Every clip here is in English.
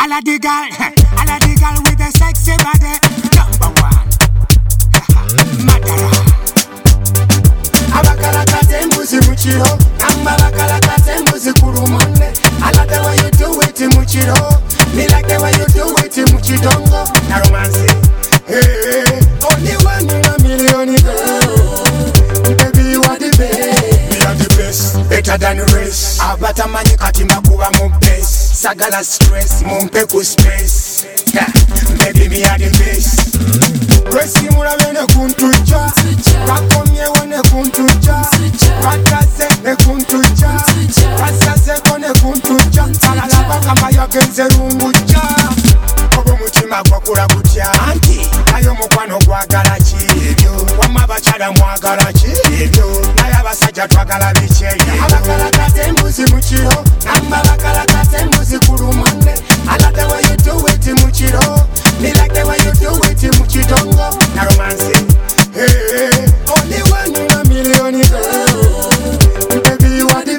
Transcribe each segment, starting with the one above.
Alla the girl with a sexy body. Number one, Madara. Abakala katembuzi muchiro, ambabakala katembuzi kurumonde. I like the way you do it muchiro, me like the way you do it muchidongo. Na romance, hey, only one in a million girl. Baby you are the best, we are the best, better than the rest. Abata mani katimba kuwa mo best, sagala stress, mumpe ku space. Yeah, baby me are the best. Resi mura vene kuntuja, rakomye wene kuntuja, rakase ne kuntuja, rasase kone kuntuja, salalaba kama yagenze runguja. Obo mutima kwa kura kutya, anti, ayo mukwano kwagala ki, wamabachala mwagala ki, naye abasajja twagala biki. Abakala katembuzi muchiro, nambabakala katembuzi kurumonde. I like the way you do it muchiro, me like the way you do it muchidongo. Na romance, hey, only one in a million girl. Baby you are the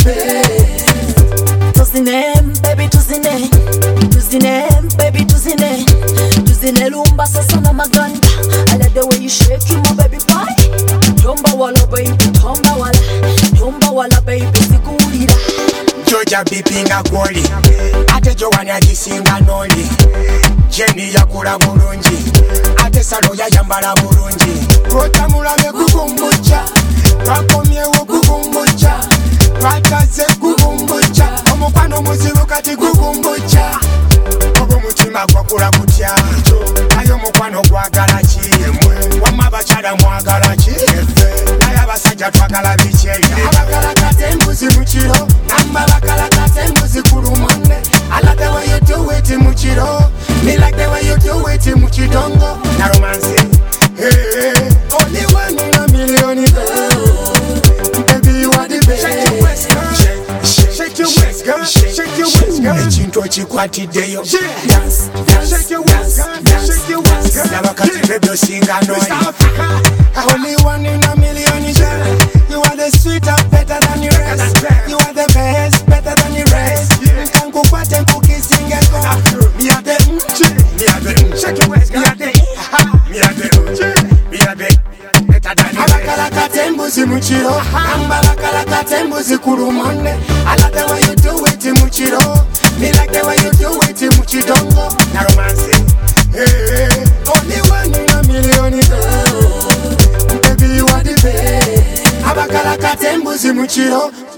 best. Tuzine, baby tuzine, tuzine, baby tuzine, tuzine lumba sasa na maganda. I like the way you shake you, my baby pie. Tomba wala baby, tomba wala baby, sikulira. Georgia bipinga goli, ate Joani agisinga noli. Jenny yakula bulungi, ate Salo yayambala bulungi. Rota mulabe kukumbucha, rakomyewo kukumbucha, rataze kukumbucha, omukwano muzibu kati kukumbucha. Obo mutima gwakula kutya, ayo mukwano gwagala ki, wamabachala mwagala ki, naye abasajja twagala biki. Abakala katembuzi muchiro, nambabakala katembuzi kurumonde. I like the way you do it muchiro, me like the way you do it muchidongo. Na romance, hey, only one in a million girl. Baby you are the best. Shake your waist, girl. Shake your waist, girl. Shake your waist, girl. Echinto chikwatideyo. Dance, shake your waist, girl. Shake your waist, girl. Nabakati bebyo singa noi. Only one in a million girl. You are the sweeter, better than the rest. You are the best, better than the rest. Nkankukwate nkukisinge go. Me are the shake your waist, girl. Me are the better than the rest. Abakala katembuzi muchiro, ambabakala katembuzi kurumonde. I like the way you do it muchiro, me like the way you do it muchidongo. Na romance, hey, only one in a million girl. Baby you are the best. Abakala katembuzi muchiro,